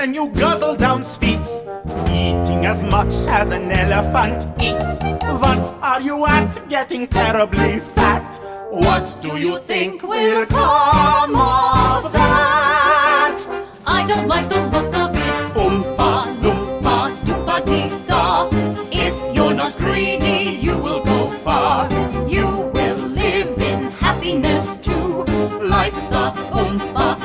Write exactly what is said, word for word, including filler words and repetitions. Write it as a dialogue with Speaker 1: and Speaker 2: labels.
Speaker 1: then you guzzle down sweets, eating as much as an elephant eats. What are you at, getting terribly fat? What do you think will come of that?
Speaker 2: I don't like the look of it.
Speaker 1: Oompa,
Speaker 2: Loompa, doompa-dee-da. If you're not greedy, you will go far. You will live in happiness too, like the Oompa